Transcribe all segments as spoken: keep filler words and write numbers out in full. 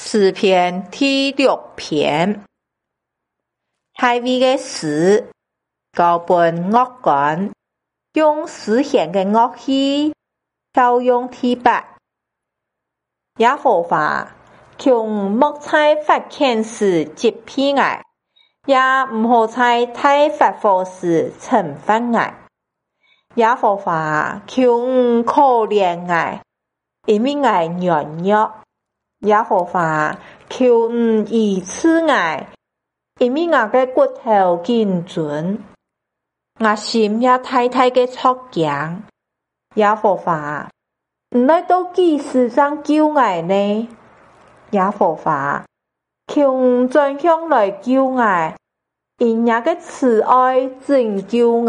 诗篇第六篇，大卫的诗，高本乐管，用诗弦的乐器，调用提拔。耶和华，求莫在发遣时责备我，也唔好在大发火時懲罰我。耶和華，求唔可憐我，因為我軟弱。耶和華，求唔醫治我，因為我嘅骨頭緊準，我心也大大嘅作驚。耶和華，唔來到幾時才救我呢？耶和華，求唔轉向來救我，因你嘅慈愛拯救我。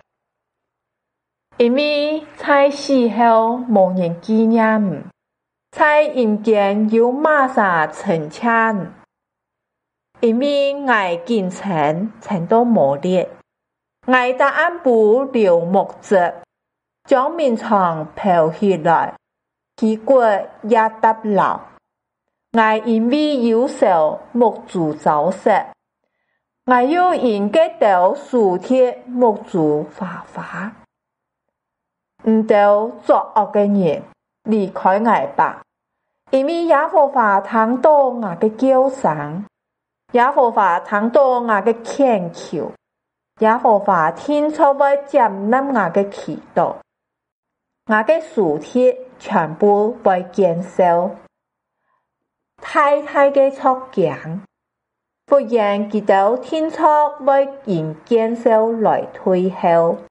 因為在死後無人紀念，在陰間有瑪莎稱讚，因為我今晨曾到磨裂，我答案不留木質，將面床拋起來，其骨也搭牢。我因為有手木主早食，我又因個頭樹鐵木主發發。唔到作惡嘅人離開我吧，因為耶和華聽到我嘅叫聲，耶和華聽到我嘅懇求，耶和華天初會接納我嘅祈禱，我嘅樹鐵全部會減少，太太嘅作驚，不然佢到天初會因減少來退後。